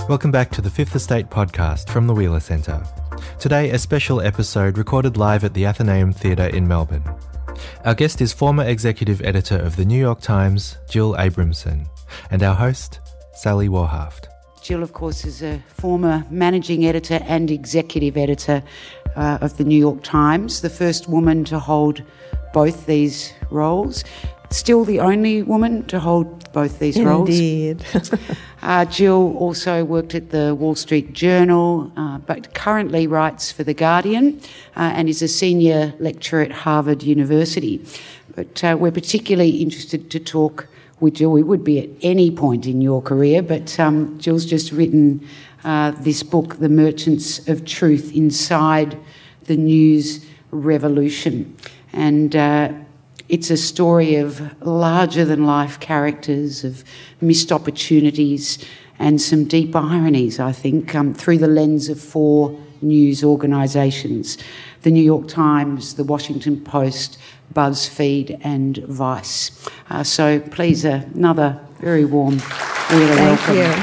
Welcome back to the Fifth Estate podcast from the Wheeler Centre. Today, a special episode recorded live at the Athenaeum Theatre in Melbourne. Our guest is former executive editor of the New York Times, Jill Abramson, and our host, Sally Warhaft. Jill, of course, is a former managing editor and executive editor of the New York Times, the first woman to hold both these roles. Still the only woman to hold both these roles. Indeed. Jill also worked at the Wall Street Journal, but currently writes for The Guardian and is a senior lecturer at Harvard University. But we're particularly interested to talk with Jill. We would be at any point in your career, but Jill's just written this book, The Merchants of Truth, Inside the News Revolution. And it's a story of larger-than-life characters, of missed opportunities and some deep ironies, I think, through the lens of four news organisations: the New York Times, the Washington Post, BuzzFeed and Vice. So please, another very warm welcome. Thank you.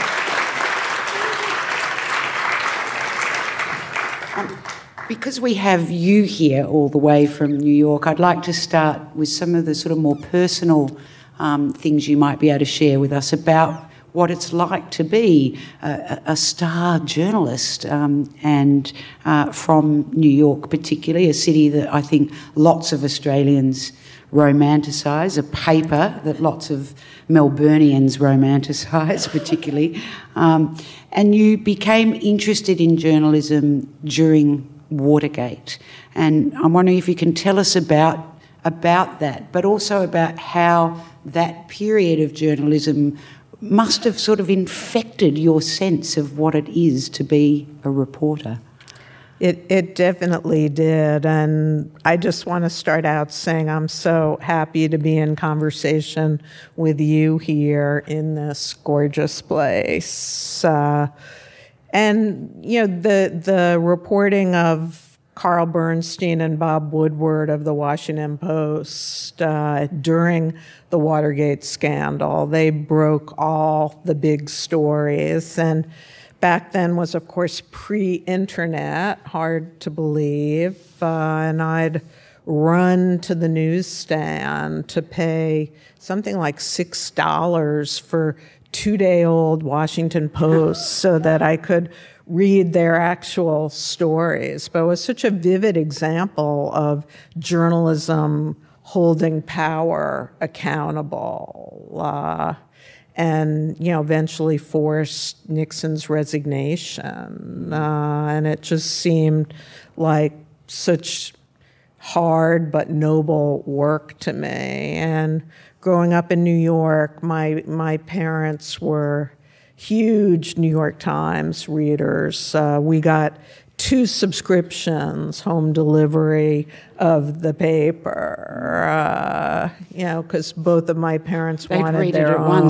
Because we have you here all the way from New York, I'd like to start with some of the sort of more personal things you might be able to share with us about what it's like to be a star journalist and from New York particularly, a city that I think lots of Australians romanticise, a paper that lots of Melburnians romanticise particularly. And you became interested in journalism during Watergate, and I'm wondering if you can tell us about that, but also about how that period of journalism must have sort of infected your sense of what it is to be a reporter. It definitely did, and I just want to start out saying I'm so happy to be in conversation with you here in this gorgeous place. And, you know, the reporting of Carl Bernstein and Bob Woodward of the Washington Post during the Watergate scandal, they broke all the big stories. And back then was, of course, pre-internet, hard to believe. And I'd run to the newsstand to pay something like $6 for two-day-old Washington Post so that I could read their actual stories. But it was such a vivid example of journalism holding power accountable and, you know, eventually forced Nixon's resignation. And it just seemed like such hard but noble work to me. And growing up in New York, my parents were huge New York Times readers. We got 2 subscriptions, home delivery of the paper, you know, because both of my parents wanted their own.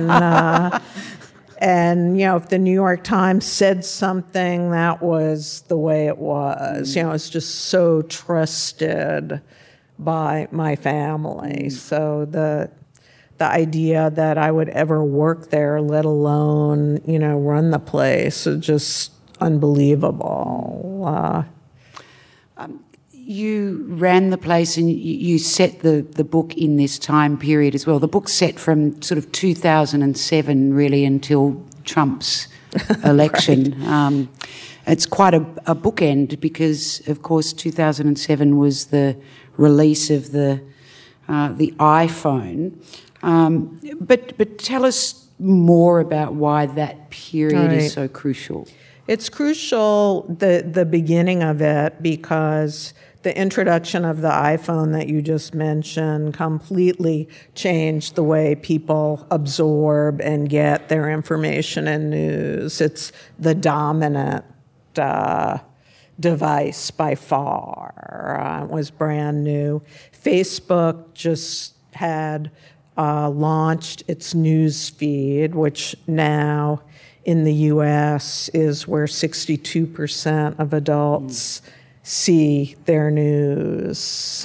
And, you know, if the New York Times said something, that was the way it was. You know, it's just so trusted by my family. So the idea that I would ever work there, let alone, you know, run the place, is just unbelievable. You ran the place and you set the book in this time period as well. The book's set from sort of 2007 really until Trump's election. Right. It's quite a bookend because, of course, 2007 was the release of the iPhone. But tell us more about why that period is so crucial. It's crucial, the beginning of it, because the introduction of the iPhone that you just mentioned completely changed the way people absorb and get their information and news. It's the dominant device by far. It was brand new. Facebook just had launched its news feed, which now in the U.S. is where 62% of adults see their news.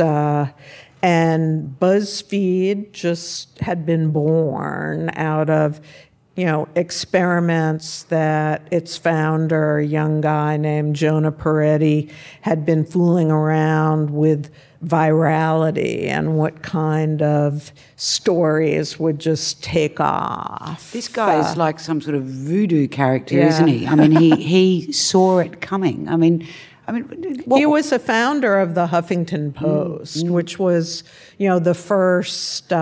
And BuzzFeed just had been born out of experiments that its founder, a young guy named Jonah Peretti, had been fooling around with virality and what kind of stories would just take off. This guy is like some sort of voodoo character, isn't he? I mean, he saw it coming. He was a founder of the Huffington Post, which was, the first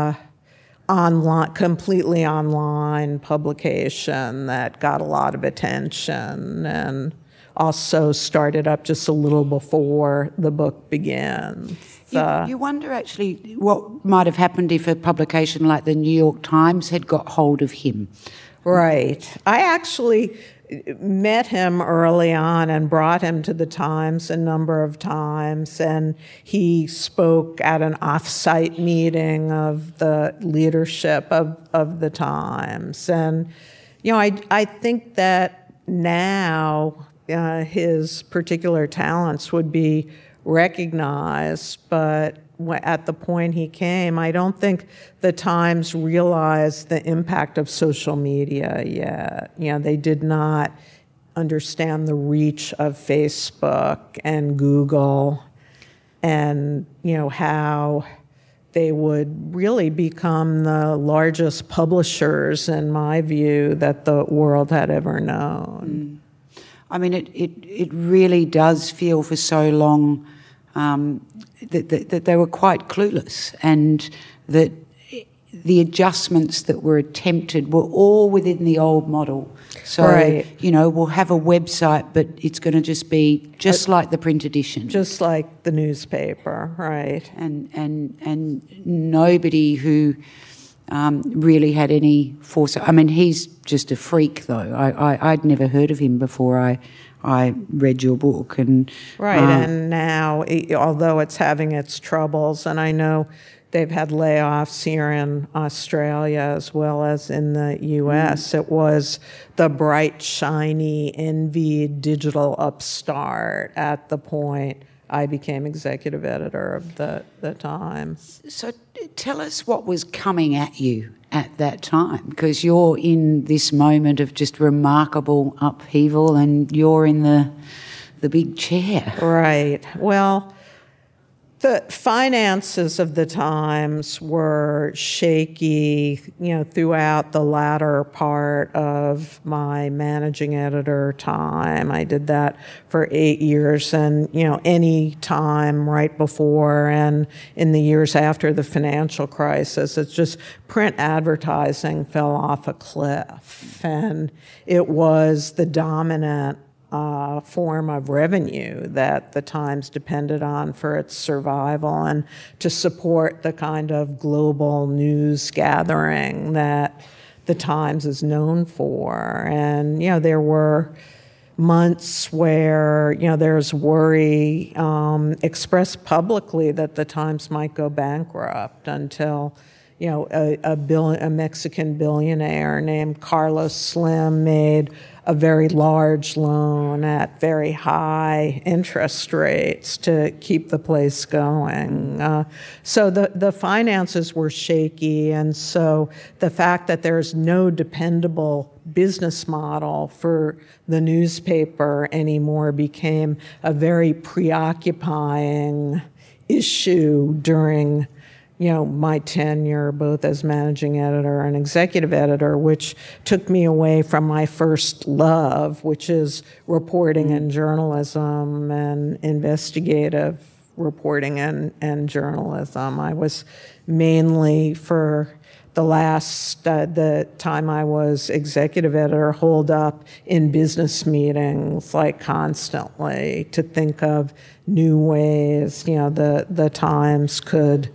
completely online publication that got a lot of attention, and also started up just a little before the book begins. You wonder actually what might have happened if a publication like the New York Times had got hold of him. Right. I actually met him early on and brought him to the Times a number of times, and he spoke at an off-site meeting of the leadership of the Times. And, I think that now his particular talents would be recognized, but at the point he came, I don't think the Times realized the impact of social media yet. They did not understand the reach of Facebook and Google, and how they would really become the largest publishers, in my view, that the world had ever known. It really does feel for so long that they were quite clueless, and that the adjustments that were attempted were all within the old model. So, right. We'll have a website, but it's going to just be just like the print edition. Just like the newspaper, right. And nobody who really had any foresight. He's just a freak, though. I'd never heard of him before I read your book. And and now, although it's having its troubles, and I know they've had layoffs here in Australia as well as in the US, it was the bright, shiny, envied digital upstart at the point I became executive editor of the Times. So tell us what was coming at you at that time, because you're in this moment of just remarkable upheaval and you're in the big chair. Right. Well, the finances of the Times were shaky, throughout the latter part of my managing editor time. I did that for 8 years, and, any time right before and in the years after the financial crisis, it's just print advertising fell off a cliff, and it was the dominant form of revenue that the Times depended on for its survival and to support the kind of global news gathering that the Times is known for. And, there were months where, there's worry expressed publicly that the Times might go bankrupt until, a Mexican billionaire named Carlos Slim made a very large loan at very high interest rates to keep the place going. So the finances were shaky, and so the fact that there's no dependable business model for the newspaper anymore became a very preoccupying issue during my tenure, both as managing editor and executive editor, which took me away from my first love, which is reporting and journalism and investigative reporting and journalism. I was mainly, for the time I was executive editor, holed up in business meetings like constantly to think of new ways, the Times could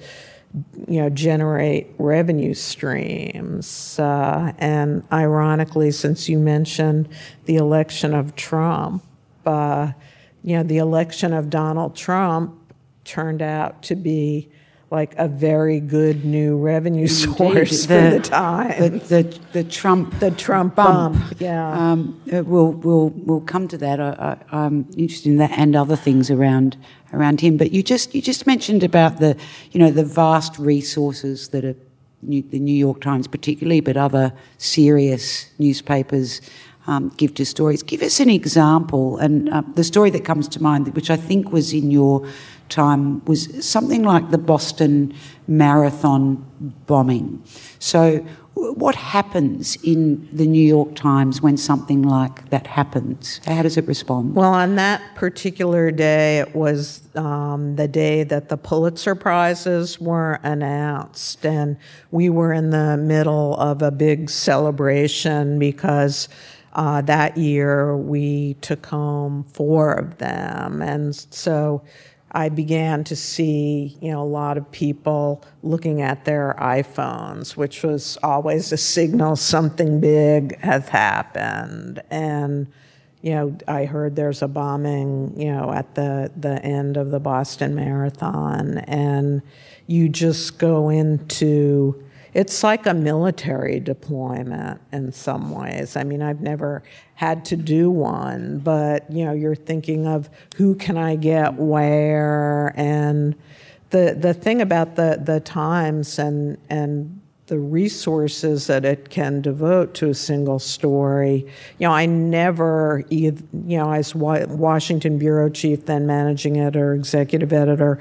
generate revenue streams. And ironically, since you mentioned the election of Trump, the election of Donald Trump turned out to be like a very good new revenue source for the Times. The Trump bump. Yeah. We'll come to that. I'm interested in that and other things around him. But you just mentioned about the vast resources that are the New York Times particularly, but other serious newspapers give to stories. Give us an example, and the story that comes to mind, which I think was in your time, was something like the Boston Marathon bombing. So what happens in the New York Times when something like that happens? How does it respond? Well, on that particular day, it was the day that the Pulitzer Prizes were announced, and we were in the middle of a big celebration because that year we took home 4 of them, and so I began to see, a lot of people looking at their iPhones, which was always a signal something big has happened. And, I heard there's a bombing, at the end of the Boston Marathon, and you just go into, it's like a military deployment in some ways. I mean, I've never had to do one, but, you're thinking of who can I get where, and the thing about the Times and the resources that it can devote to a single story. I never, as Washington bureau chief, then managing editor, executive editor,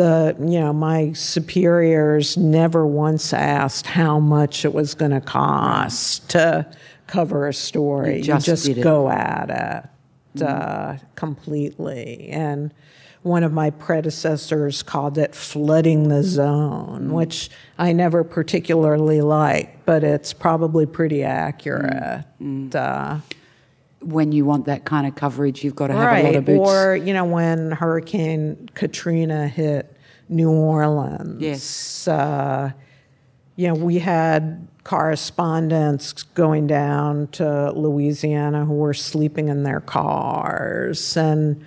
my superiors never once asked how much it was going to cost to cover a story. You just go at it completely. And one of my predecessors called it flooding the zone, which I never particularly liked, but it's probably pretty accurate. When you want that kind of coverage, you've got to have a lot of boots. Or, when Hurricane Katrina hit New Orleans. Yes. We had correspondents going down to Louisiana who were sleeping in their cars, and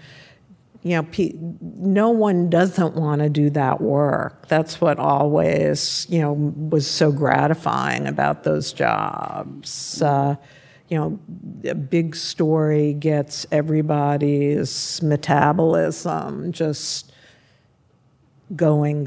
no one doesn't want to do that work. That's what always, was so gratifying about those jobs. A big story gets everybody's metabolism just going,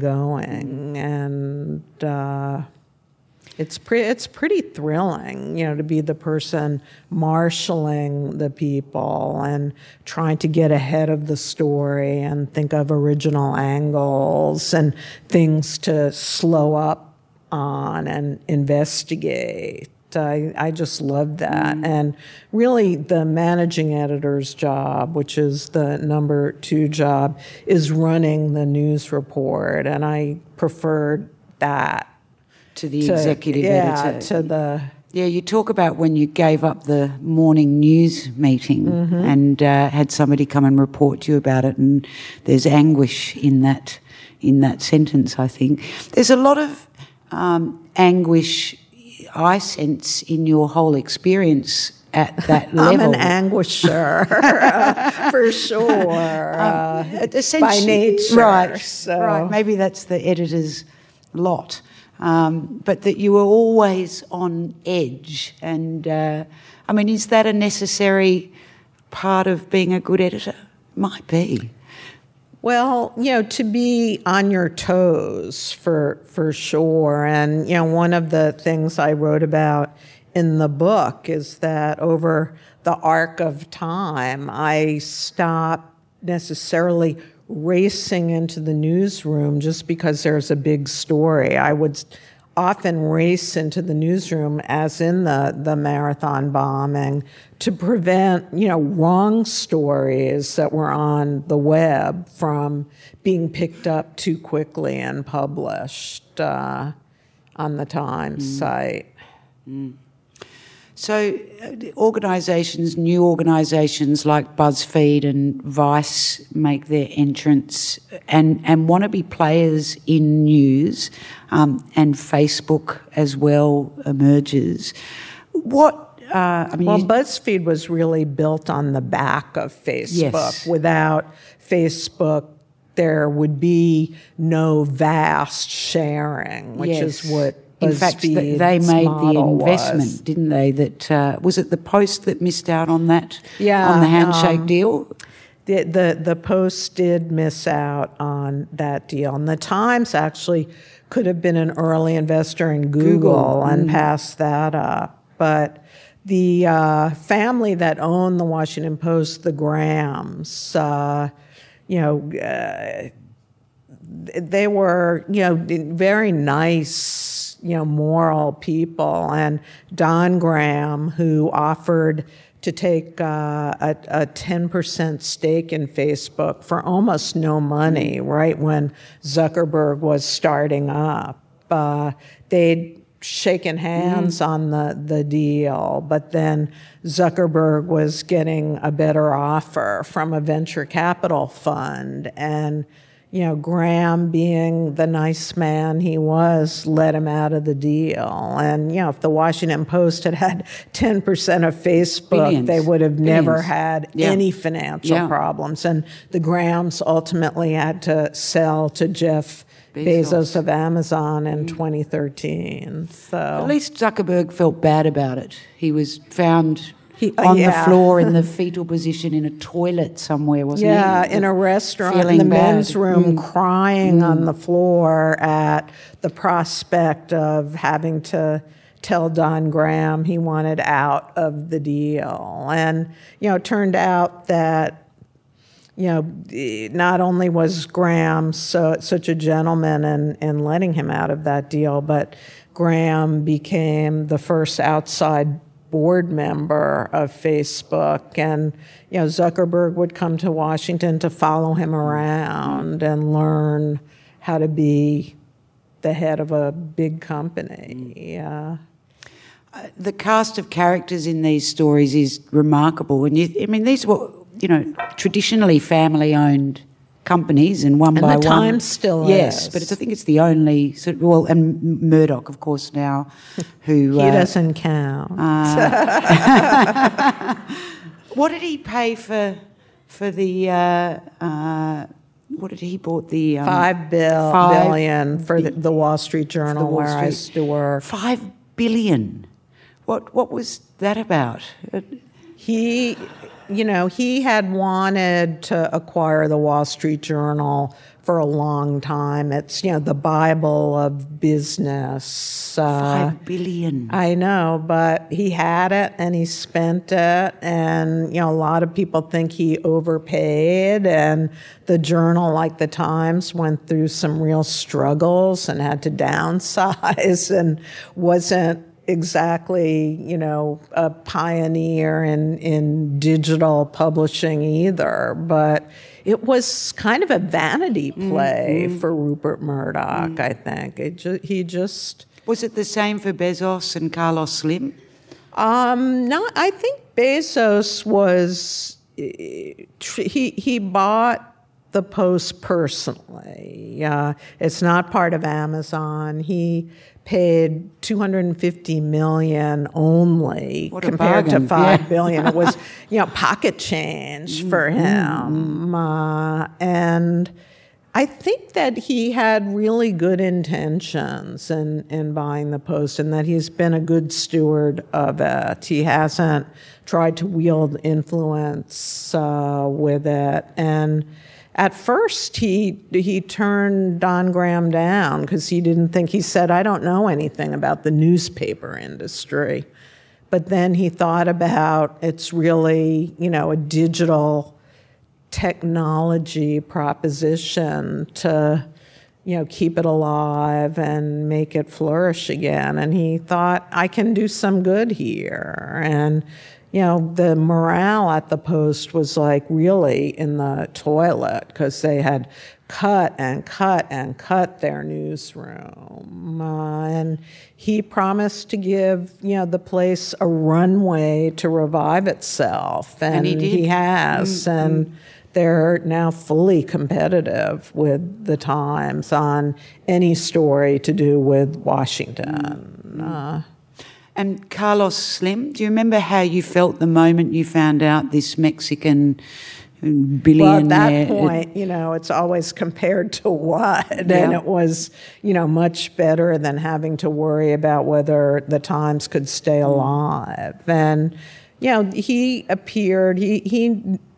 and it's pretty thrilling, to be the person marshaling the people and trying to get ahead of the story and think of original angles and things to slow up on and investigate. I just love that. And really the managing editor's job, which is the number 2 job, is running the news report, and I preferred that. To the executive editor. Yeah, you talk about when you gave up the morning news meeting and had somebody come and report to you about it, and there's anguish in that sentence, I think. There's a lot of anguish I sense in your whole experience at that level. I'm an anguisher, for sure, by nature. Right. Maybe that's the editor's lot. But that you were always on edge. And, is that a necessary part of being a good editor? Might be. Well, to be on your toes for sure. And, one of the things I wrote about in the book is that over the arc of time, I stopped necessarily racing into the newsroom just because there's a big story. I would often race into the newsroom, as in the marathon bombing, to prevent, wrong stories that were on the web from being picked up too quickly and published on the Times site. So new organisations like BuzzFeed and Vice make their entrance and want to be players in news, and Facebook as well emerges. BuzzFeed was really built on the back of Facebook. Yes. Without Facebook, there would be no vast sharing, which is what in fact, they made the investment, didn't they? That was it the Post that missed out on that, on the handshake deal? the Post did miss out on that deal. And the Times actually could have been an early investor in Google and passed that up. But the family that owned the Washington Post, the Grahams, they were, very nice, moral people. And Don Graham, who offered to take a 10% stake in Facebook for almost no money, right when Zuckerberg was starting up. They'd shaken hands on the deal, but then Zuckerberg was getting a better offer from a venture capital fund, and Graham, being the nice man he was, let him out of the deal. And, if the Washington Post had had 10% of Facebook, they would have never had any financial problems. And the Grahams ultimately had to sell to Jeff Bezos of Amazon in 2013. So at least Zuckerberg felt bad about it. He was found on the floor in the fetal position in a toilet somewhere, wasn't he? Yeah, in a restaurant, in the men's room, crying on the floor at the prospect of having to tell Don Graham he wanted out of the deal. And, it turned out that, not only was Graham such a gentleman in letting him out of that deal, but Graham became the first outside board member of Facebook, and Zuckerberg would come to Washington to follow him around and learn how to be the head of a big company. The cast of characters in these stories is remarkable, and these were traditionally family-owned companies, and one by one. And the Times still yes, is. But I think it's the only and Murdoch, of course, now, who he doesn't count. What did he pay for the? What did he bought the? $5 billion for the Wall Street Journal, where I used to work. $5 billion. What was that about? He had wanted to acquire the Wall Street Journal for a long time. It's, the Bible of business. $5 billion. I know, but he had it and he spent it. And, a lot of people think he overpaid. And the Journal, like the Times, went through some real struggles and had to downsize and wasn't exactly, a pioneer in digital publishing either, but it was kind of a vanity play for Rupert Murdoch, I think. He just... Was it the same for Bezos and Carlos Slim? No, I think Bezos was... He bought the Post personally. It's not part of Amazon. He paid $250 million only compared to $5 billion. It was, pocket change for him. And I think that he had really good intentions in buying the Post, and that he's been a good steward of it. He hasn't tried to wield influence with it. And at first, he turned Don Graham down because he said, I don't know anything about the newspaper industry. But then he thought about it's really, a digital technology proposition to, keep it alive and make it flourish again. And he thought, I can do some good here. And the morale at the Post was really in the toilet because they had cut and cut and cut their newsroom. And he promised to give, the place a runway to revive itself. And he did. He has. And they're now fully competitive with the Times on any story to do with Washington. And Carlos Slim, do you remember how you felt the moment you found out this Mexican billionaire? Well, at that point, it's always compared to what? And it was, much better than having to worry about whether the Times could stay alive. And, he appeared, he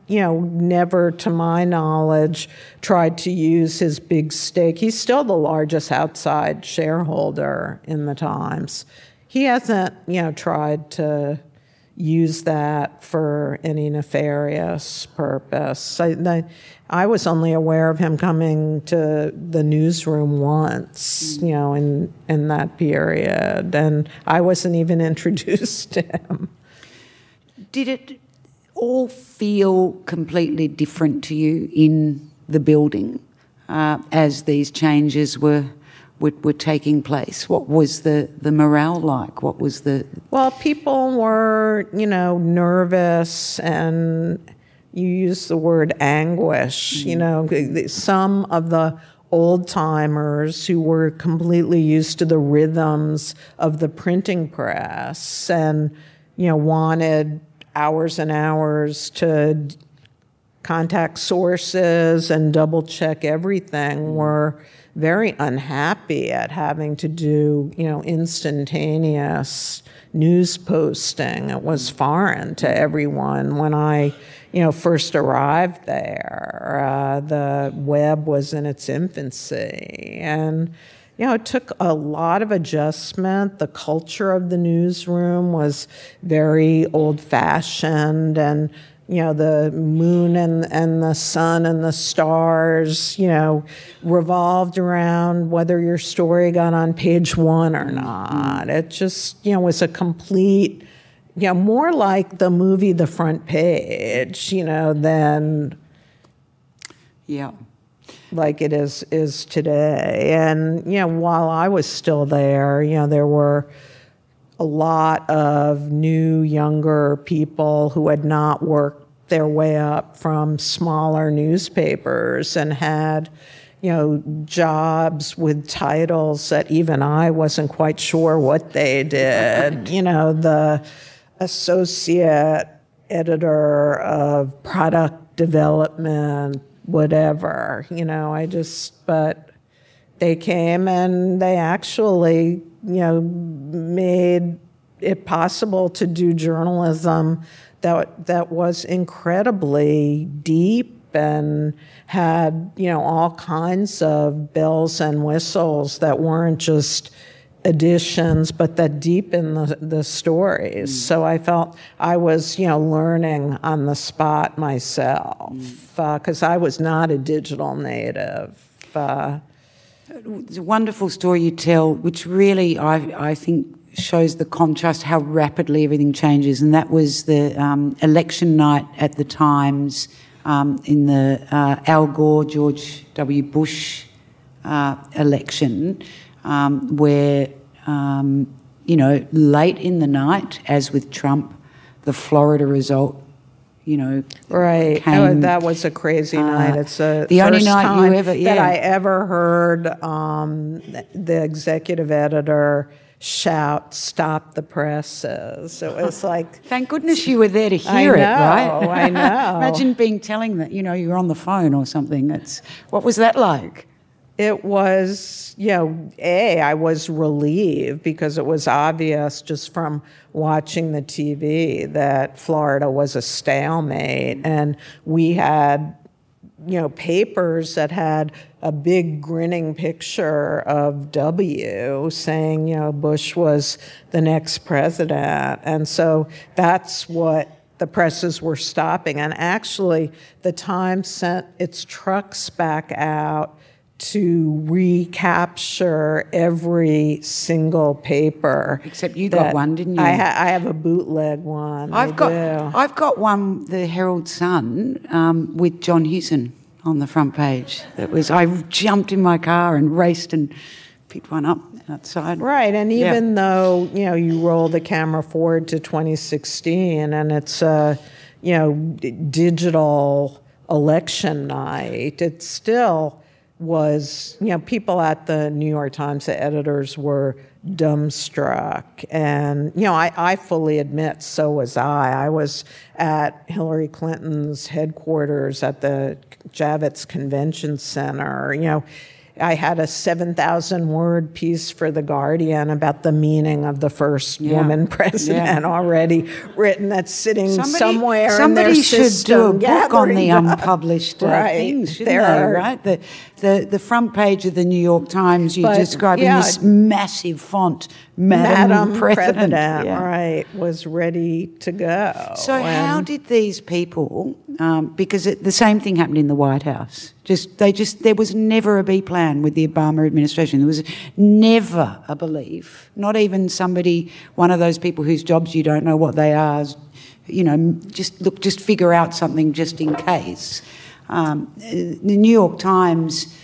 never, to my knowledge, tried to use his big stake. He's still the largest outside shareholder in the Times. He hasn't, tried to use that for any nefarious purpose. I was only aware of him coming to the newsroom once, in that period, and I wasn't even introduced to him. Did it all feel completely different to you in the building as these changes were taking place? What was the morale like? What was the... Well, people were, nervous, and you use the word anguish. Some of the old-timers who were completely used to the rhythms of the printing press and, wanted hours and hours to contact sources and double-check everything were very unhappy at having to do, instantaneous news posting. It was foreign to everyone. When I, first arrived there, the web was in its infancy. And, it took a lot of adjustment. The culture of the newsroom was very old-fashioned, and the moon and the sun and the stars, revolved around whether your story got on page 1 or not. It just, was a complete, more like the movie The Front Page, than like it is today. And, while I was still there, there were a lot of new, younger people who had not worked their way up from smaller newspapers and had, jobs with titles that even I wasn't quite sure what they did. The associate editor of product development, whatever, but they came and they actually, made it possible to do journalism that was incredibly deep and had, all kinds of bells and whistles that weren't just additions, but that deepened the stories. So I felt I was, learning on the spot myself, because I was not a digital native. It's a wonderful story you tell, which really, I think, shows the contrast, how rapidly everything changes. And that was the election night at the Times in the Al Gore, George W. Bush election, where, late in the night, as with Trump, the Florida result, right. came, that was a crazy night. It's the only first night time you ever, that I ever heard the executive editor shout, "Stop the presses." It was like... Thank goodness you were there to hear it, right? I know. Imagine telling that, you're on the phone or something. What was that like? It was, I was relieved because it was obvious just from watching the TV that Florida was a stalemate, and we had, papers that had a big grinning picture of W saying, Bush was the next president. And so that's what the presses were stopping. And actually, the Times sent its trucks back out to recapture every single paper. Except you got one, didn't you? I have a bootleg one. I've got one, the Herald Sun, with John Hewson on the front page. I jumped in my car and raced and picked one up outside. Right, and even though, you roll the camera forward to 2016 and it's a, digital election night, it still was, people at the New York Times, the editors were dumbstruck. And, I fully admit, so was I. I was at Hillary Clinton's headquarters at the Javits Convention Center. I had a 7,000-word piece for The Guardian about the meaning of the first woman president already written. That's sitting somewhere in their system. Somebody should do a book on the unpublished things, shouldn't they, right? The front page of the New York Times, you describe in this massive font, Madam President. Right, was ready to go. So how did these people, because the same thing happened in the White House, there was never a B plan with the Obama administration. There was never a belief, not even one of those people whose jobs you don't know what they are, just figure out something just in case. The New York Times,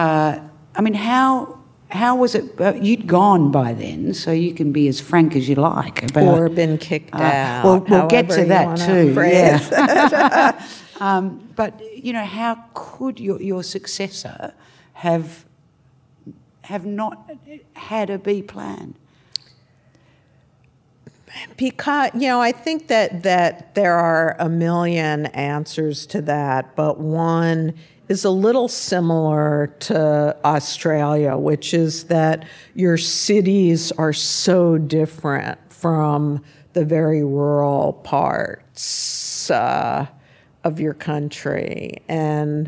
how was it? You'd gone by then, so you can be as frank as you like about. Or been kicked out. We'll get to that too. Yeah. But how could your successor have not had a B plan? Because I think that there are a million answers to that, but one is a little similar to Australia, which is that your cities are so different from the very rural parts of your country. And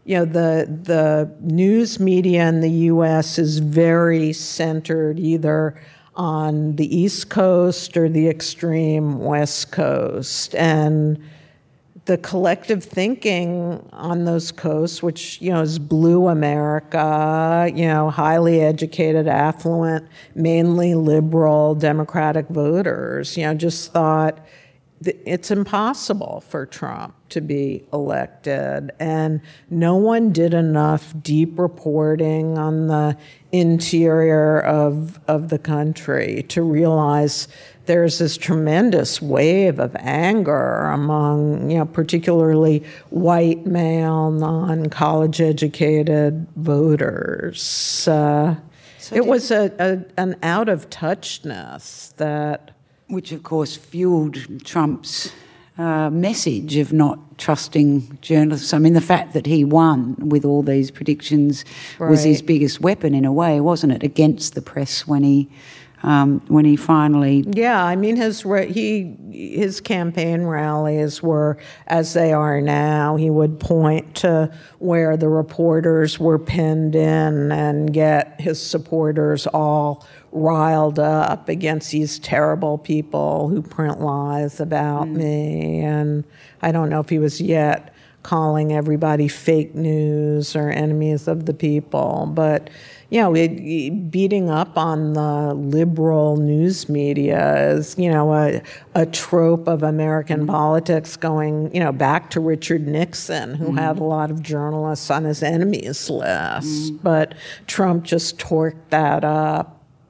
the news media in the U.S. is very centered either on the East Coast or the extreme West Coast. And the collective thinking on those coasts, which, is blue America, highly educated, affluent, mainly liberal Democratic voters, just thought it's impossible for Trump to be elected. And no one did enough deep reporting on the interior of the country to realize there's this tremendous wave of anger among, particularly white male, non-college educated voters. It was an out of touchness that, which of course fueled Trump's message of not trusting journalists. I mean, the fact that he won with all these predictions was his biggest weapon in a way, wasn't it, against the press when he finally... Yeah, I mean, his campaign rallies were as they are now. He would point to where the reporters were pinned in and get his supporters all riled up against these terrible people who print lies about me. And I don't know if he was yet calling everybody fake news or enemies of the people, but beating up on the liberal news media is, a trope of American politics going, back to Richard Nixon, who had a lot of journalists on his enemies list. But Trump just torqued that up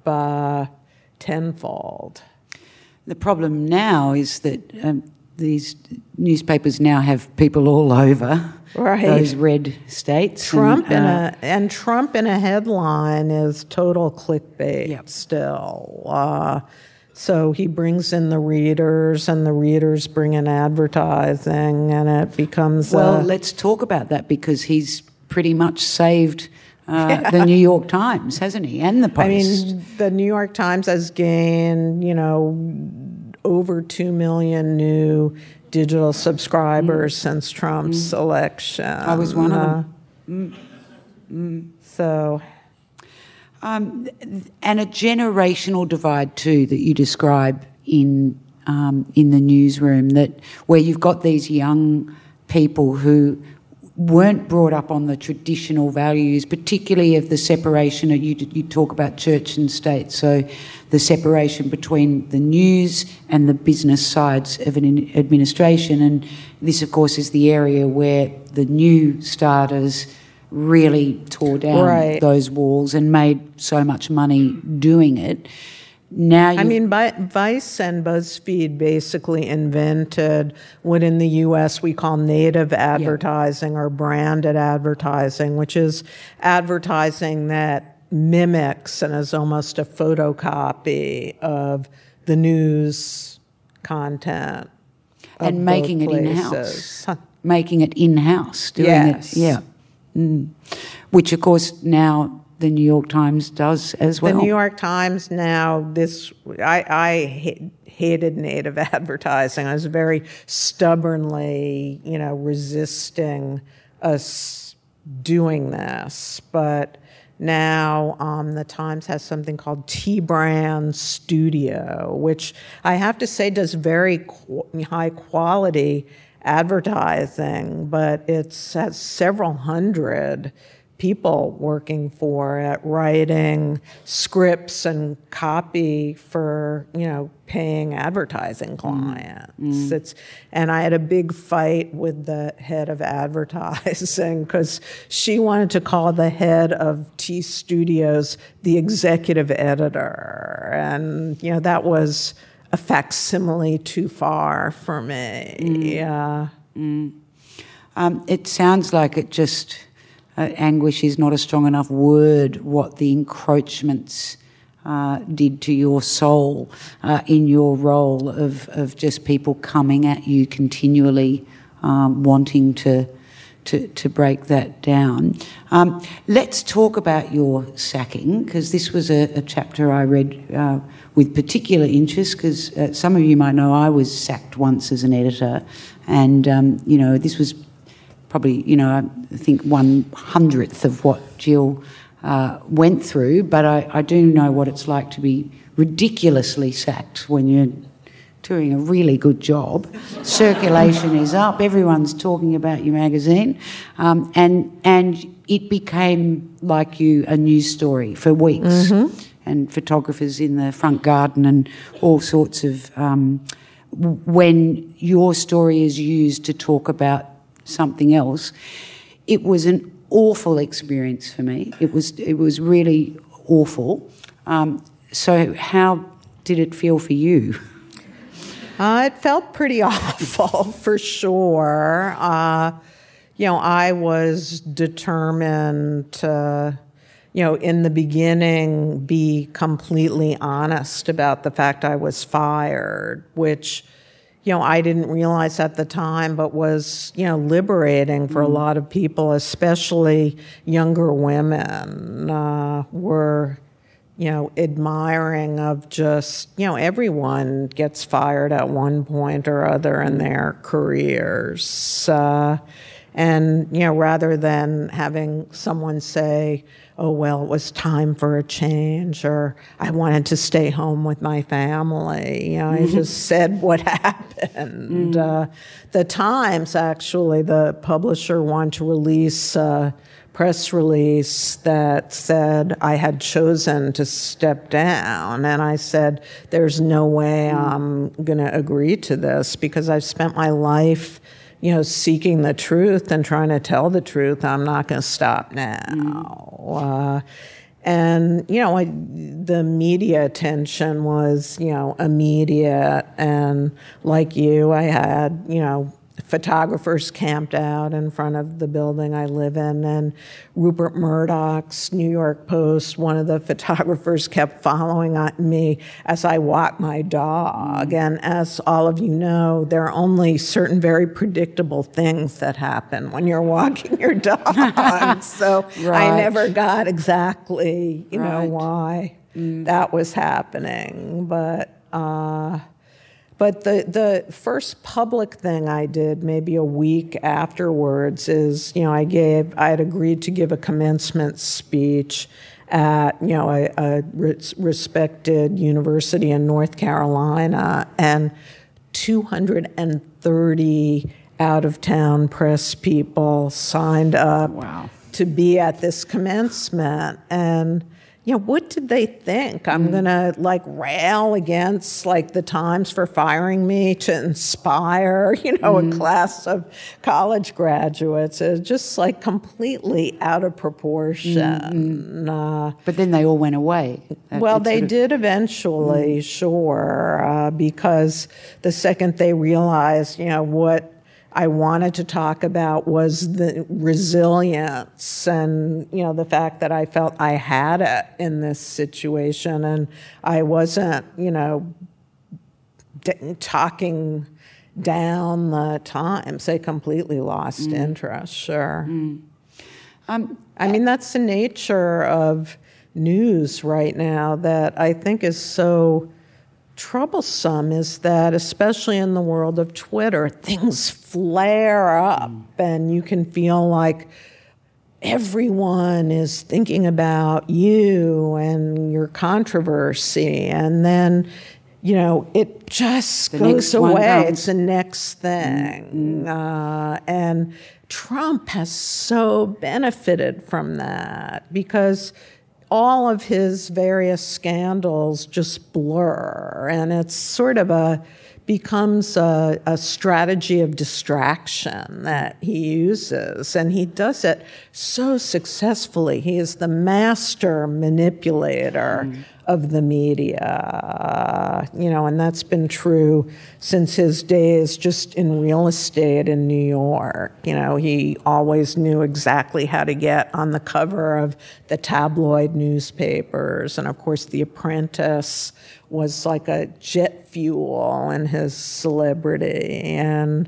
tenfold. The problem now is that these newspapers now have people all over those red states. Trump in a headline is total clickbait still. So he brings in the readers, and the readers bring in advertising, and it becomes let's talk about that, because he's pretty much saved the New York Times, hasn't he, and the Post? I mean, the New York Times has gained, over 2 million new digital subscribers since Trump's election. I was one of them. So... and a generational divide too that you describe in the newsroom, where you've got these young people who weren't brought up on the traditional values, particularly of the separation. You talk about church and state, so the separation between the news and the business sides of an administration. And this, of course, is the area where the new starters really tore down those walls and made so much money doing it. Now, Vice and BuzzFeed basically invented what in the U.S. we call native advertising or branded advertising, which is advertising that mimics and is almost a photocopy of the news content. And making it in-house. Making it in-house. Doing it. Yeah. Which, of course, now the New York Times does as well. The New York Times now, I hated native advertising. I was very stubbornly, resisting us doing this. But now the Times has something called T-Brand Studio, which I have to say does very high quality advertising, but it has several hundred people working for it, writing scripts and copy for, paying advertising clients. And I had a big fight with the head of advertising because she wanted to call the head of T Studios the executive editor. And, that was a facsimile too far for me. It sounds like it just... anguish is not a strong enough word, what the encroachments did to your soul in your role of just people coming at you continually, wanting to break that down. Let's talk about your sacking, because this was a chapter I read with particular interest, because some of you might know I was sacked once as an editor, and, this was probably, I think 1/100th of what Jill went through, but I do know what it's like to be ridiculously sacked when you're doing a really good job. Circulation is up, everyone's talking about your magazine, and it became, like you, a news story for weeks, and photographers in the front garden and all sorts of... when your story is used to talk about something else, it was an awful experience for me. It was really awful. So how did it feel for you? It felt pretty awful, for sure. I was determined to, in the beginning, be completely honest about the fact I was fired, which... I didn't realize at the time, but was, liberating for a lot of people, especially younger women, were, admiring of just, everyone gets fired at one point or other in their careers. And, rather than having someone say, oh, well, it was time for a change, or I wanted to stay home with my family. I just said what happened. The Times, actually, the publisher, wanted to release a press release that said I had chosen to step down. And I said, there's no way I'm going to agree to this, because I've spent my life seeking the truth and trying to tell the truth. I'm not going to stop now. And, the media attention was, immediate. And like you, I had, photographers camped out in front of the building I live in, and Rupert Murdoch's New York Post, one of the photographers, kept following me as I walked my dog. And as all of you know, there are only certain very predictable things that happen when you're walking your dog. So Right. I never got exactly, Right. why that was happening. But the first public thing I did, maybe a week afterwards, is, I had agreed to give a commencement speech at, a respected university in North Carolina, and 230 out-of-town press people signed up to be at this commencement. And what did they think? I'm going to rail against the Times for firing me to inspire, a class of college graduates. It's just completely out of proportion. But then they all went away. Well, they did eventually, sure, because the second they realized, what I wanted to talk about was the resilience and, the fact that I felt I had it in this situation, and I wasn't, talking down the Times. They completely lost interest, sure. I mean, that's the nature of news right now that I think is so troublesome, is that especially in the world of Twitter, things flare up and you can feel like everyone is thinking about you and your controversy, and then it just goes away. It's the next thing. And Trump has so benefited from that because all of his various scandals just blur, and it's sort of becomes a strategy of distraction that he uses, and he does it so successfully. He is the master manipulator of the media, and that's been true since his days just in real estate in New York. He always knew exactly how to get on the cover of the tabloid newspapers, and of course The Apprentice was like a jet fuel in his celebrity. And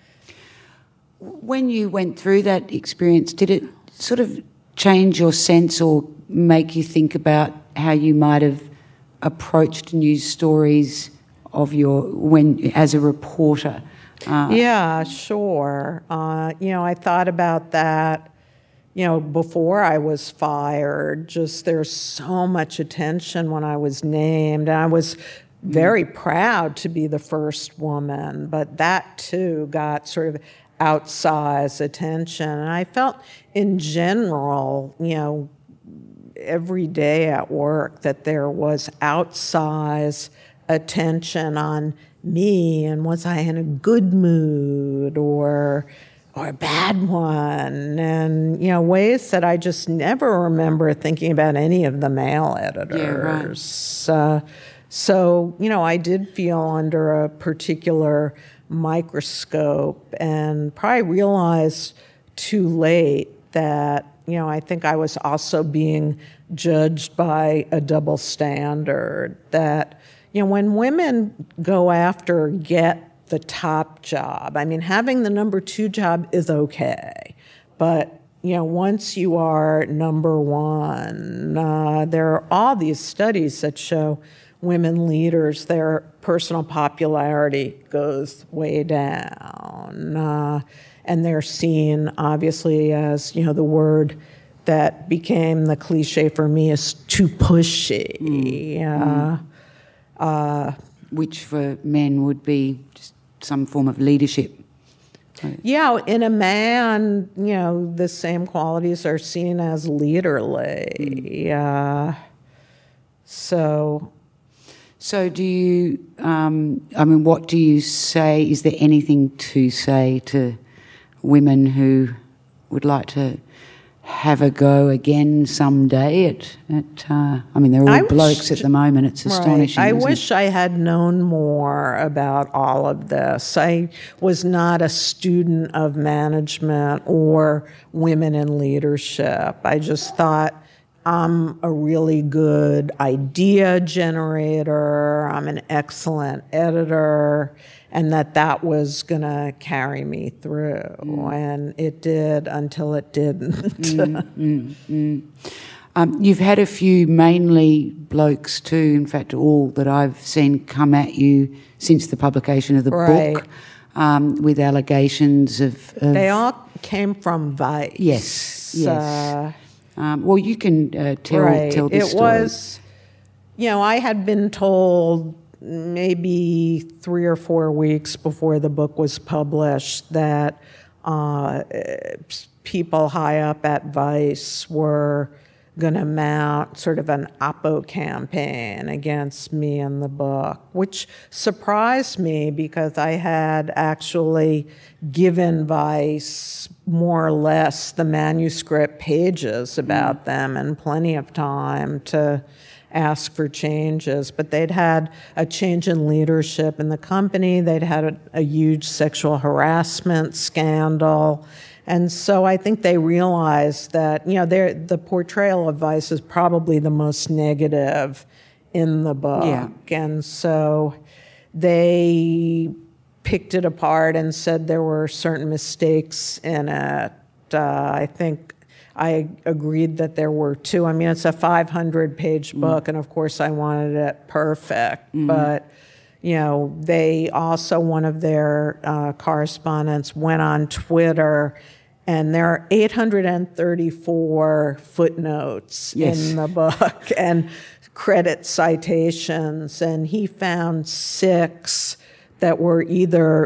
when you went through that experience, did it sort of change your sense or make you think about how you might have approached news stories as a reporter? Yeah, sure. I thought about that. Before I was fired, just there's so much attention when I was named. And I was very proud to be the first woman, but that too got sort of outsized attention. And I felt in general, every day at work that there was outsized attention on me, and was I in a good mood or a bad one, and ways that I just never remember thinking about any of the male editors. Yeah, right. So I did feel under a particular microscope, and probably realized too late that I think I was also being judged by a double standard. That when women go after get the top job. I mean, having the number 2 job is okay, but once you are number 1, there are all these studies that show women leaders, their personal popularity goes way down, and they're seen obviously as the word that became the cliche for me is too pushy, which for men would be just some form of leadership. Yeah, in a man, the same qualities are seen as leaderly. So do you, what do you say? Is there anything to say to women who would like to have a go again someday they're all blokes at the moment. It's astonishing. I wish I had known more about all of this. I was not a student of management or women in leadership. I just thought I'm a really good idea generator, I'm an excellent editor, and that was going to carry me through. And it did until it didn't. You've had a few, mainly blokes too, in fact all that I've seen come at you since the publication of the book, with allegations of... They all came from Vice. Yes. Well, you can tell this story. It was, I had been told maybe 3 or 4 weeks before the book was published that people high up at Vice were going to mount sort of an oppo campaign against me and the book, which surprised me because I had actually given Vice more or less the manuscript pages about them and plenty of time to ask for changes. But they'd had a change in leadership in the company. They'd had a huge sexual harassment scandal. And so I think they realized that, the portrayal of Vice is probably the most negative in the book. Yeah. And so they picked it apart and said there were certain mistakes in it. I think I agreed that there were two. I mean, it's a 500-page book, and of course I wanted it perfect. But, you know, they also, one of their correspondents went on Twitter, and there are 834 footnotes in the book and credit citations, and he found 6 that were either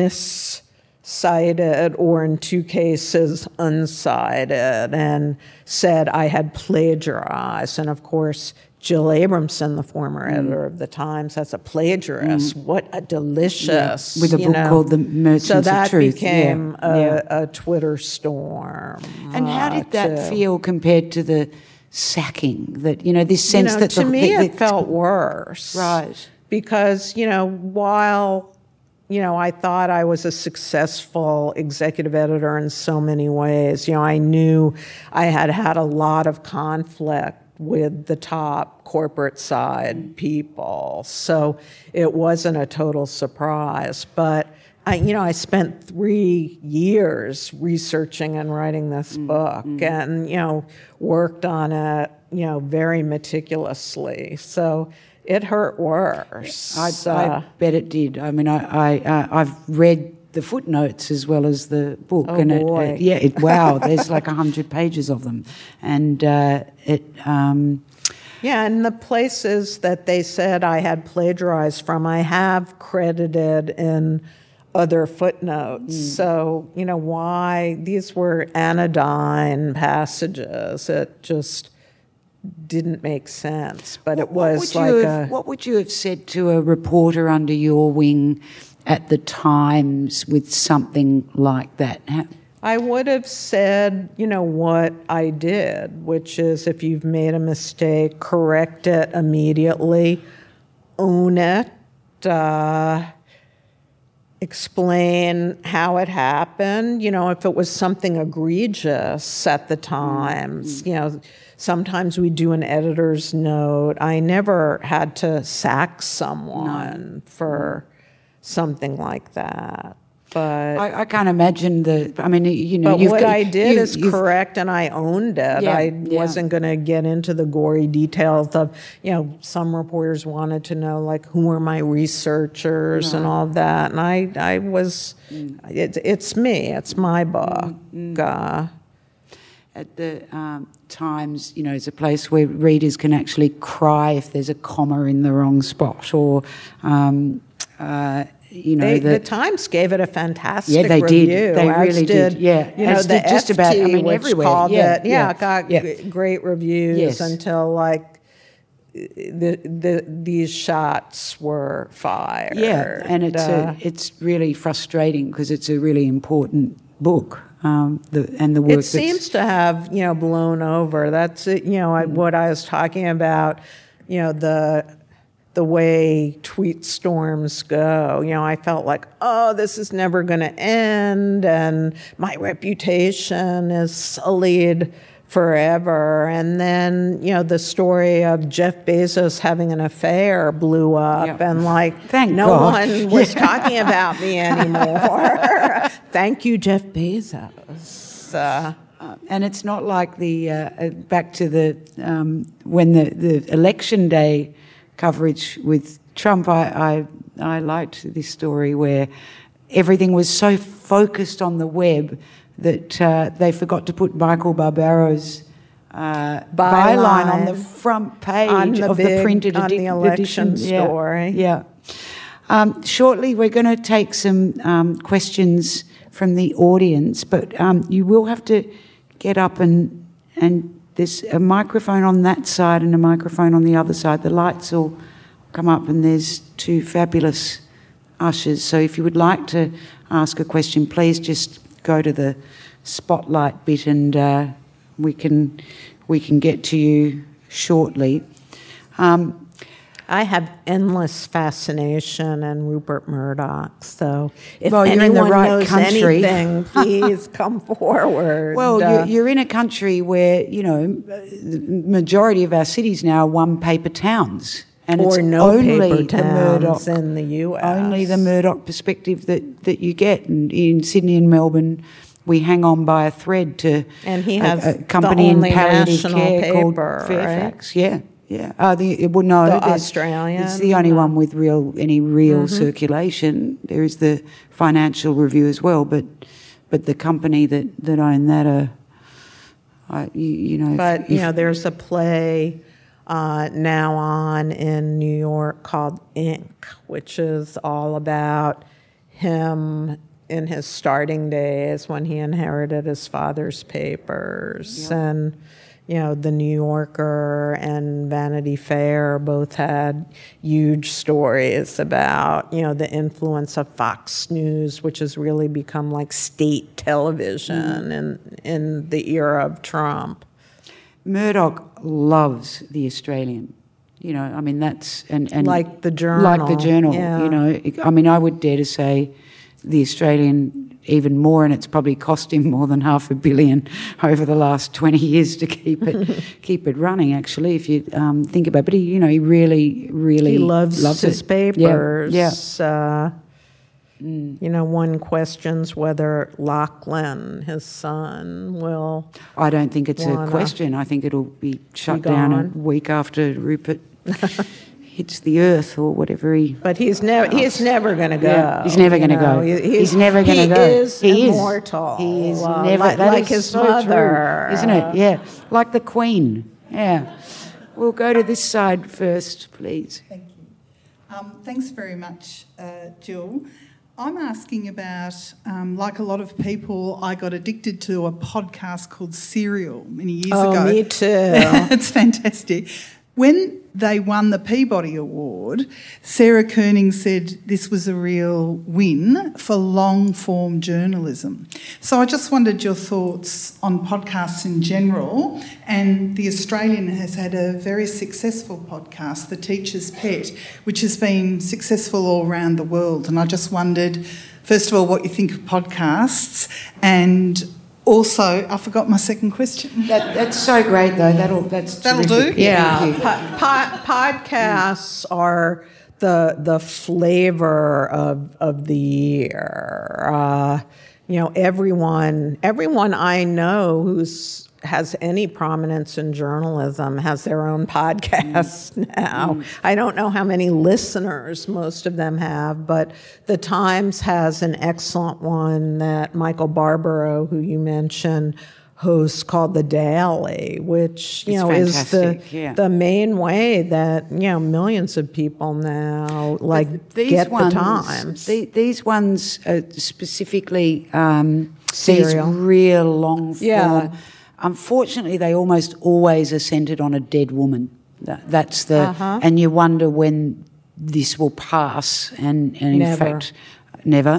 miscited or in 2 cases uncited, and said I had plagiarized. And of course, Jill Abramson, the former editor of the Times, that's a plagiarist. What a delicious... With a book called The Merchants of Truth. So that became a Twitter storm. And how did that feel compared to the sacking? That, you know, this sense that... To me, it felt worse. Right. Because, you know, while... You know, I thought I was a successful executive editor in so many ways. You know, I knew I had had a lot of conflict with the top corporate side people. So it wasn't a total surprise. But, I spent 3 years researching and writing this book and, worked on it, very meticulously. So it hurt worse. I bet it did. I mean, I've read the footnotes as well as the book. Oh, and boy. Wow, there's like 100 pages of them. And and the places that they said I had plagiarized from, I have credited in other footnotes. So, why these were anodyne passages. It just didn't make sense, but it was what would you have said to a reporter under your wing at the Times with something like that? I would have said, what I did, which is if you've made a mistake, correct it immediately, own it, explain how it happened. If it was something egregious at the Times, sometimes we do an editor's note. I never had to sack someone for something like that. But I can't imagine But what I did is correct, and I owned it. I wasn't going to get into the gory details of, some reporters wanted to know, like, who are my researchers and all that. And I was, it's me. It's my book. At the Times, it's a place where readers can actually cry if there's a comma in the wrong spot, or the Times gave it a fantastic review. Did. They really did. Yeah, as the did just about. I mean, which everywhere. Called it. It got great reviews until these shots were fired. Yeah, and it's really frustrating because it's a really important book. The work. It seems to have blown over. That's it. What I was talking about. The way tweet storms go. I felt like, this is never going to end, and my reputation is sullied forever. And then, the story of Jeff Bezos having an affair blew up, and no one was talking about me anymore. Thank you, Jeff Bezos. And it's not like the back to the when the election day coverage with Trump. I liked this story where everything was so focused on the web that they forgot to put Michael Barbaro's byline on the front page of the printed edition. On the election story. Yeah. Shortly, we're going to take some questions from the audience, but you will have to get up and there's a microphone on that side and a microphone on the other side. The lights will come up and there's 2 fabulous ushers. So if you would like to ask a question, please just go to the spotlight bit and we can get to you shortly. I have endless fascination in Rupert Murdoch, so if you're anyone in the right knows country. anything, please come forward. Well, you're in a country where, the majority of our cities now are one-paper towns. And or it's no only paper the Murdoch, towns in the U.S. Only the Murdoch perspective that you get in Sydney and Melbourne. we hang on by a thread to and he has a company the in only palliative national care paper, called Fairfax. Right? Yeah. The Australian. It's the only one with any real circulation. There is the Financial Review as well, but the company that own that are, But there's a play now on in New York called Ink, which is all about him in his starting days when he inherited his father's papers. Yep. And, the New Yorker and Vanity Fair both had huge stories about, the influence of Fox News, which has really become like state television in the era of Trump. Murdoch loves The Australian. That's... and like the Journal. Like the Journal, yeah. I would dare to say The Australian even more, and it's probably cost him more than $500 million over the last 20 years to keep it running, actually, if you think about it. But he really, really he loves his it. papers. Yeah. One questions whether Lachlan, his son, will... I don't think it's a question. I think it'll be shut down a week after Rupert hits the earth or whatever he... But he's never going to go. Yeah, he's never going to go. He's never going to go. He is immortal. He is never... Like his mother. True, isn't it? Yeah. Like the Queen. Yeah. We'll go to this side first, please. Thank you. Thanks very much, Jill. I'm asking about, like a lot of people, I got addicted to a podcast called Serial many years ago. Oh, me too. It's fantastic. When they won the Peabody Award, Sarah Koenig said this was a real win for long-form journalism. So I just wondered your thoughts on podcasts in general, and The Australian has had a very successful podcast, The Teacher's Pet, which has been successful all around the world. And I just wondered, first of all, what you think of podcasts, and also, I forgot my second question. That's so great, though. That'll do. Yeah, podcasts are the flavor of the year. Everyone I know has any prominence in journalism has their own podcast now. I don't know how many listeners most of them have, but The Times has an excellent one that Michael Barbaro, who you mentioned, hosts, called The Daily, which is the main way that millions of people now get The Times. These ones specifically these Serial. real long form. Yeah. Unfortunately, they almost always are centred on a dead woman. That's the and you wonder when this will pass. And in fact, never.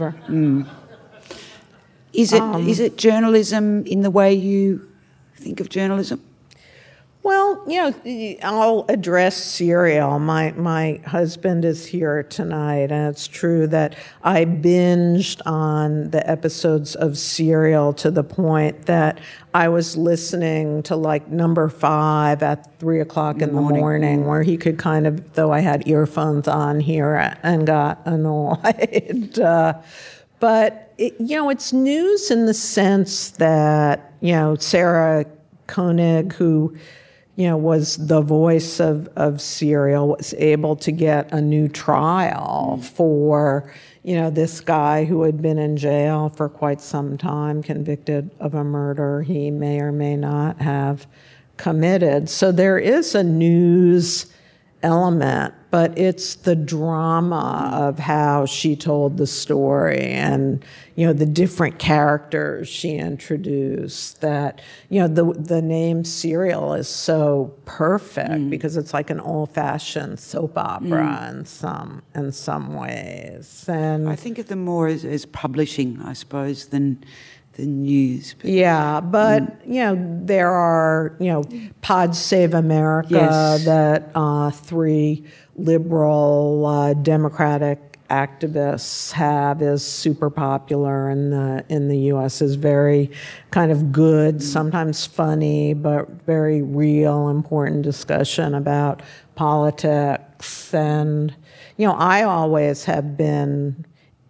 Is it journalism in the way you think of journalism? Well, I'll address Serial. My husband is here tonight, and it's true that I binged on the episodes of Serial to the point that I was listening to number 5 at 3 o'clock in the morning, where he could kind of, though I had earphones on, hear it and got annoyed. But it's news in the sense that Sarah Koenig, who was the voice of Serial, was able to get a new trial for, this guy who had been in jail for quite some time, convicted of a murder he may or may not have committed. So there is a news element, but it's the drama of how she told the story and, the different characters she introduced that, the name Serial is so perfect because it's like an old-fashioned soap opera in some ways. And I think of them more as publishing, I suppose, than news. But there are, Pod Save America that 3 liberal Democratic activists have is super popular in the U.S. is very kind of good, sometimes funny, but very real, important discussion about politics. And I always have been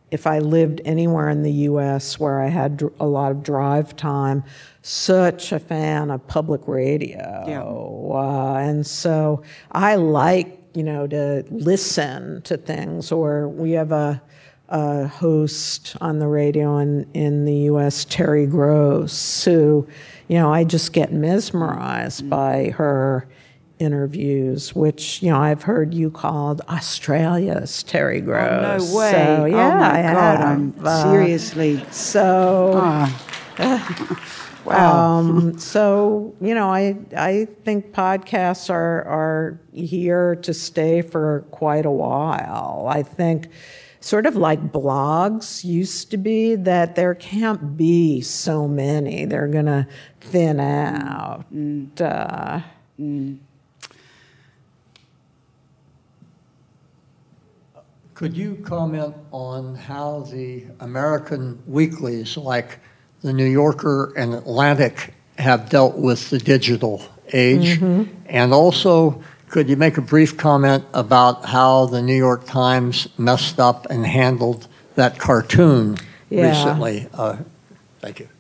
if I lived anywhere in the U.S. where I had a lot of drive time, such a fan of public radio. Yeah. And so I like, to listen to things. Or we have a host on the radio in the U.S., Terry Gross, who, I just get mesmerized by her interviews, which, I've heard you called Australia's Terry Gross. Oh, no way. So, yeah, oh, my God. I'm seriously. So, wow. So, I think podcasts are here to stay for quite a while. I think sort of like blogs used to be, that there can't be so many. They're going to thin out. Could you comment on how the American weeklies like The New Yorker and Atlantic have dealt with the digital age? Mm-hmm. And also, could you make a brief comment about how the New York Times messed up and handled that cartoon recently? Thank you.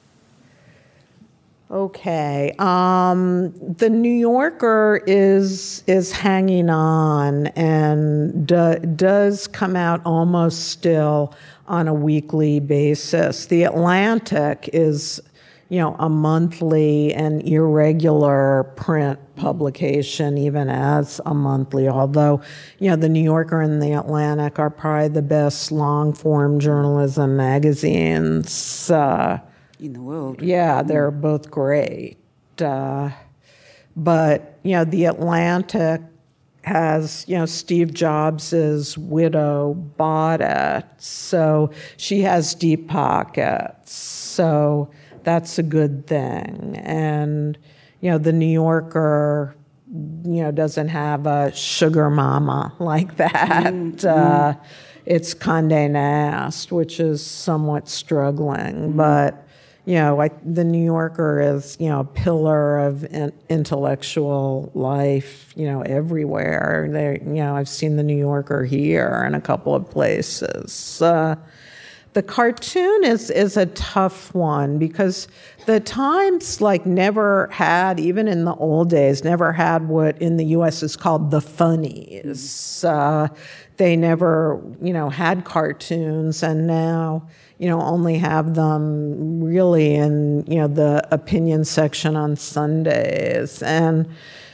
Okay. The New Yorker is hanging on and does come out almost still on a weekly basis. The Atlantic is, a monthly and irregular print publication, even as a monthly, although, the New Yorker and the Atlantic are probably the best long-form journalism magazines in the world. Yeah, they're both great. But, the Atlantic has, Steve Jobs' widow bought it, so she has deep pockets. So that's a good thing. And, the New Yorker, doesn't have a sugar mama like that. It's Condé Nast, which is somewhat struggling, but the New Yorker is, a pillar of intellectual life, everywhere. I've seen the New Yorker here in a couple of places. The cartoon is a tough one because the Times never had, even in the old days, never had what in the U.S. is called the funnies. They never, had cartoons, and now, only have them really in, the opinion section on Sundays. And,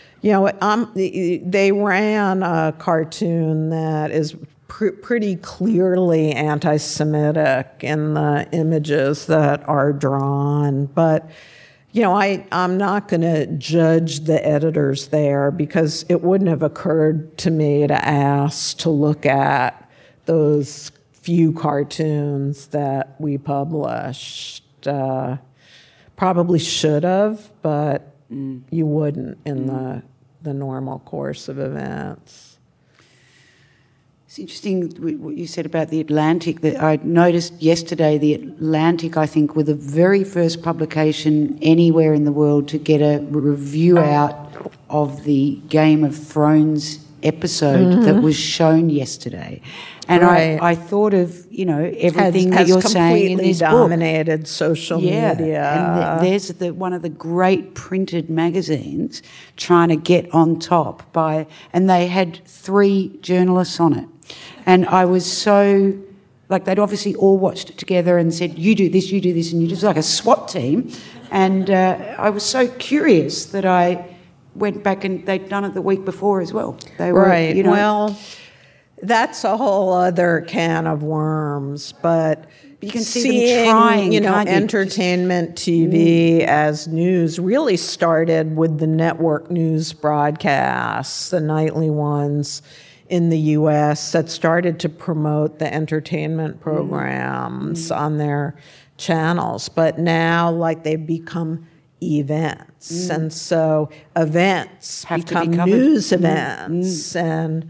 they ran a cartoon that is pretty clearly anti-Semitic in the images that are drawn. But, I'm not going to judge the editors there because it wouldn't have occurred to me to ask to look at those few cartoons that we published. Probably should have, but you wouldn't in the normal course of events. It's interesting what you said about the Atlantic. That I noticed yesterday the Atlantic, I think, were the very first publication anywhere in the world to get a review out of the Game of Thrones episode that was shown yesterday. And I thought of, everything that you're saying in this book. Has completely dominated social media. And there's one of the great printed magazines trying to get on top and they had 3 journalists on it. And I was so, they'd obviously all watched it together and said, you do this, and you just like a SWAT team. And I was so curious that I went back and they'd done it the week before as well. They were, right. Well, that's a whole other can of worms, but you can see them trying, entertainment TV as news really started with the network news broadcasts, the nightly ones in the U.S. that started to promote the entertainment programs on their channels. But now, they've become events. And so events become news events. And,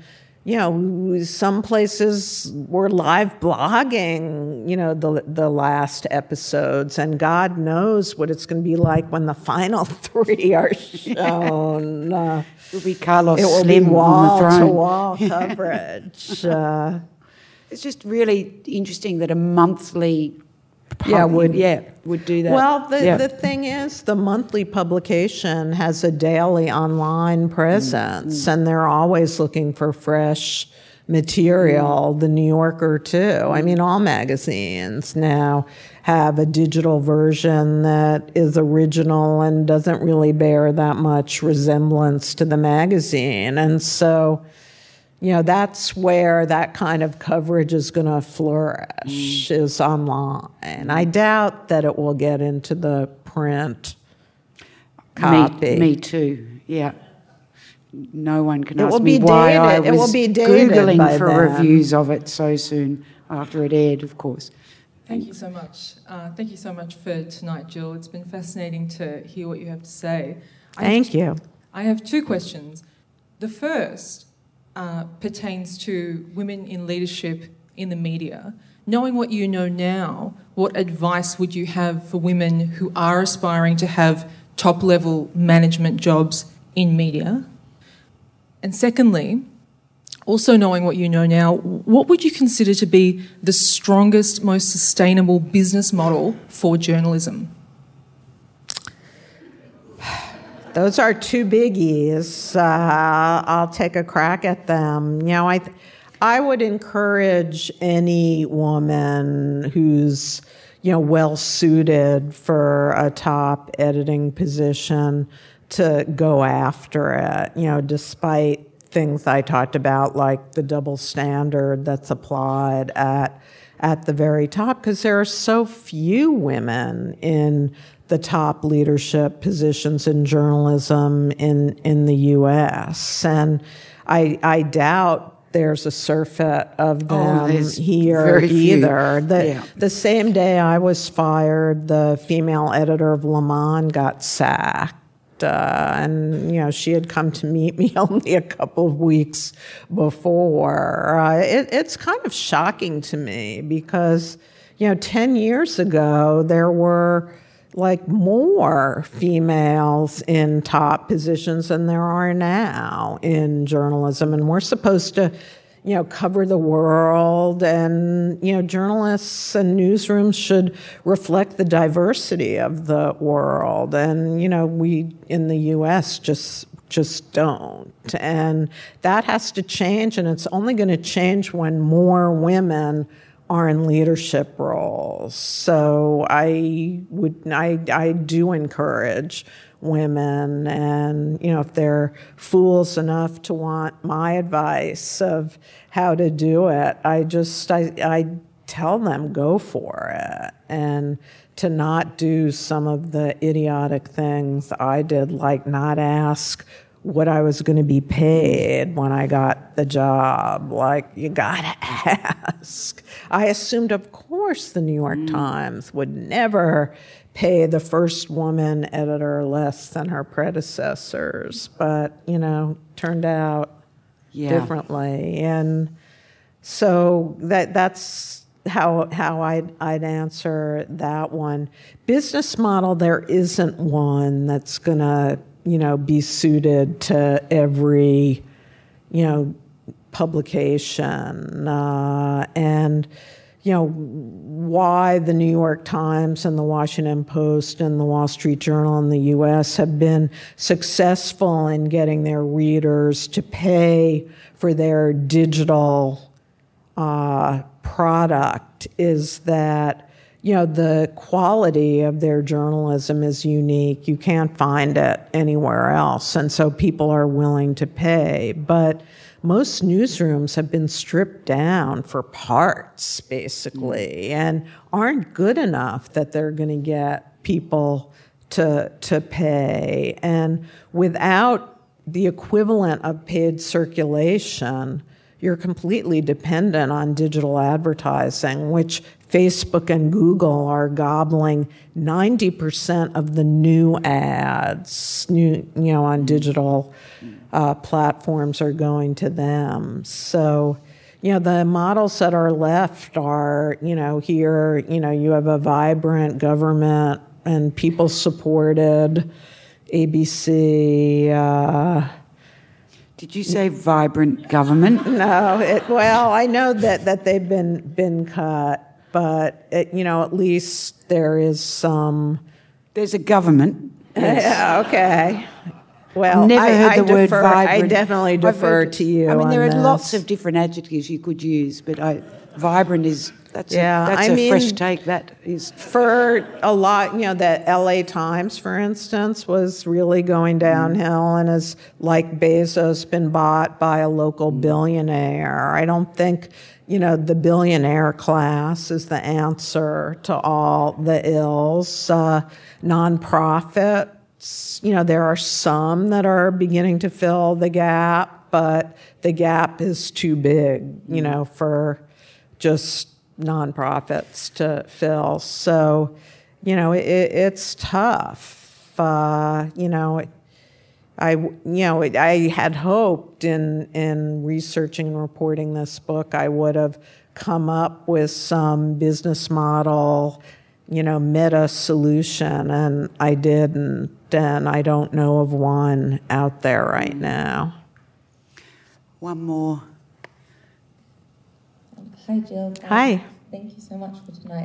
some places were live blogging, the last episodes. And God knows what it's going to be like when the final 3 are shown. It will be Carlos Slim on the throne. Wall-to-wall coverage. It's just really interesting that a monthly would do that. Well, the thing is, the monthly publication has a daily online presence, and they're always looking for fresh material. The New Yorker, too. I mean, all magazines now have a digital version that is original and doesn't really bear that much resemblance to the magazine. And so, that's where that kind of coverage is going to flourish, is online. I doubt that it will get into the print copy. Me too, yeah. No one can ask me why I was Googling for reviews of it so soon after it aired, of course. Thank you so much. Thank you so much for tonight, Jill. It's been fascinating to hear what you have to say. Thank you. I have two questions. The first pertains to women in leadership in the media. Knowing what you know now, what advice would you have for women who are aspiring to have top-level management jobs in media? And secondly, also knowing what you know now, what would you consider to be the strongest, most sustainable business model for journalism? Those are two biggies. I'll take a crack at them. I would encourage any woman who's, well suited for a top editing position to go after it, despite things I talked about, like the double standard that's applied at the very top, because there are so few women in the top leadership positions in journalism in the U.S. And I doubt there's a surfeit of them here either. The same day I was fired, the female editor of Le Monde got sacked. And she had come to meet me only a couple of weeks before. It's kind of shocking to me because 10 years ago there were more females in top positions than there are now in journalism, and we're supposed to cover the world, and journalists and newsrooms should reflect the diversity of the world, and we in the U.S. just don't, and that has to change, and it's only going to change when more women are in leadership roles. So I do encourage women, and if they're fools enough to want my advice of how to do it, I tell them go for it, and to not do some of the idiotic things I did, like not ask what I was going to be paid when I got the job. You gotta ask. I assumed, of course, the New York Times would never pay the first woman editor less than her predecessors, but, turned out differently. And so that's how I'd answer that one. Business model, there isn't one that's going to be suited to every, publication. And, why the New York Times and the Washington Post and the Wall Street Journal in the U.S. have been successful in getting their readers to pay for their digital product is that the quality of their journalism is unique. You can't find it anywhere else. And so people are willing to pay. But most newsrooms have been stripped down for parts, basically, and aren't good enough that they're going to get people to pay. And without the equivalent of paid circulation, you're completely dependent on digital advertising, which Facebook and Google are gobbling 90% of the new ads, on digital platforms are going to them. So, the models that are left are, here, you have a vibrant government and people-supported ABC. Did you say vibrant government? No, I know that they've been cut, but at least there is some. There's a government. Yes. Yeah, okay. Well, I've never heard the word vibrant. I definitely defer to you. I mean, there are on lots this. of different adjectives you could use, but vibrant is that's Yeah, a fresh take. That is for a lot. The L.A. Times, for instance, was really going downhill, and has, like Bezos, been bought by a local billionaire. I don't think the billionaire class is the answer to all the ills. Nonprofits. There are some that are beginning to fill the gap, but the gap is too big, for just nonprofits to fill. So, it's tough. I had hoped in researching and reporting this book, I would have come up with some business model, meta solution, and I didn't. And I don't know of one out there right now. one more. Hi, Jill. Hi. Thank you so much for tonight.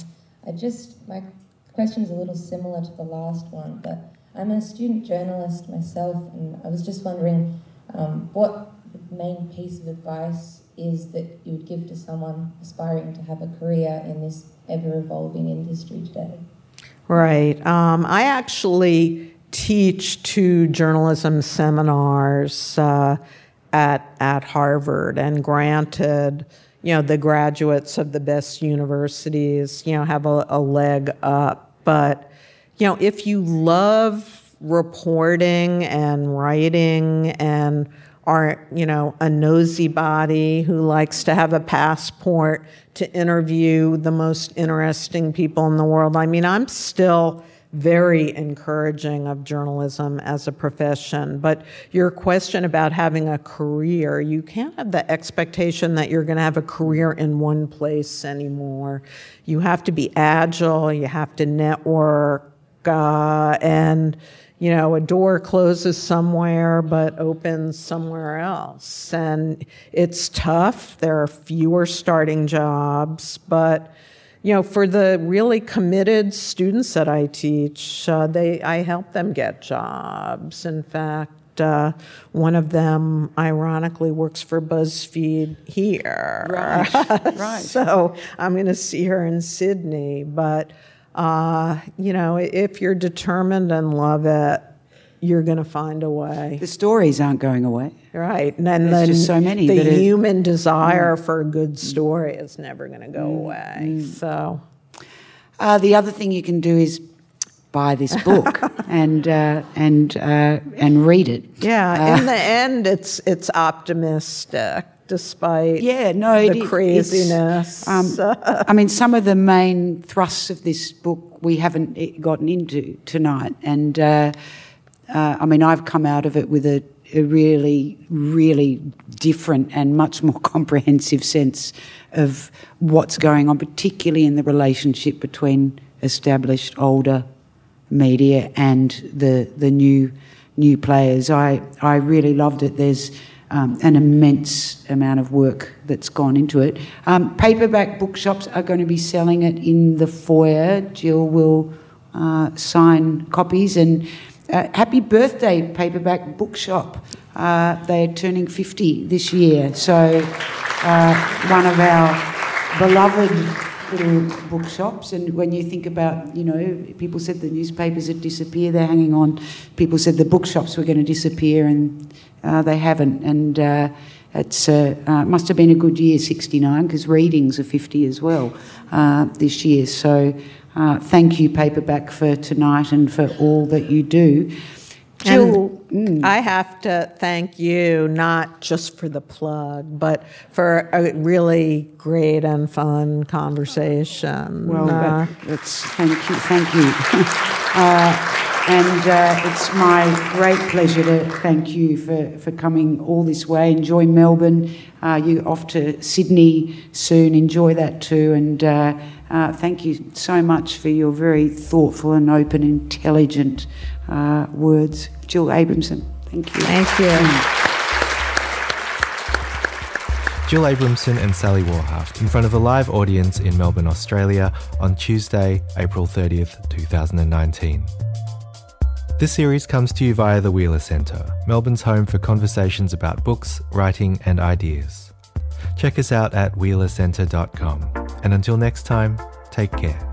My question's a little similar to the last one, but I'm a student journalist myself, and I was just wondering what the main piece of advice is that you would give to someone aspiring to have a career in this ever-evolving industry today. Right. I actually teach 2 journalism seminars at Harvard, and granted, the graduates of the best universities, have a leg up. But, if you love reporting and writing and are, a nosy body who likes to have a passport to interview the most interesting people in the world, I'm still very encouraging of journalism as a profession. But your question about having a career, you can't have the expectation that you're going to have a career in one place anymore. You have to be agile, you have to network, and a door closes somewhere but opens somewhere else. And it's tough. There are fewer starting jobs, but for the really committed students that I teach, I help them get jobs. In fact, one of them, ironically, works for BuzzFeed here. Right. So I'm going to see her in Sydney. But, if you're determined and love it, you're going to find a way. The stories aren't going away. Right. And then There's just so many. The human desire for a good story is never going to go away. So, the other thing you can do is buy this book and read it. Yeah. In the end, it's optimistic, despite the craziness. Some of the main thrusts of this book we haven't gotten into tonight, and I've come out of it with a really, really different and much more comprehensive sense of what's going on, particularly in the relationship between established older media and the new players. I really loved it. There's an immense amount of work that's gone into it. Paperback bookshops are going to be selling it in the foyer. Jill will sign copies, and happy birthday, Paperback Bookshop. They're turning 50 this year. So one of our beloved little bookshops. And when you think about, people said the newspapers had disappeared, they're hanging on. People said the bookshops were going to disappear, and they haven't. And it's must have been a good year, 69, because readings are 50 as well this year. So thank you, Paperback, for tonight and for all that you do. Jill, I have to thank you, not just for the plug, but for a really great and fun conversation. Well, thank you. And it's my great pleasure to thank you for coming all this way. Enjoy Melbourne. You're off to Sydney soon. Enjoy that too. And thank you so much for your very thoughtful and open, intelligent words. Jill Abramson, thank you. Thank you. Jill Abramson and Sally Warhaft in front of a live audience in Melbourne, Australia on Tuesday, April 30th, 2019. This series comes to you via the Wheeler Centre, Melbourne's home for conversations about books, writing and ideas. Check us out at wheelercentre.com. And until next time, take care.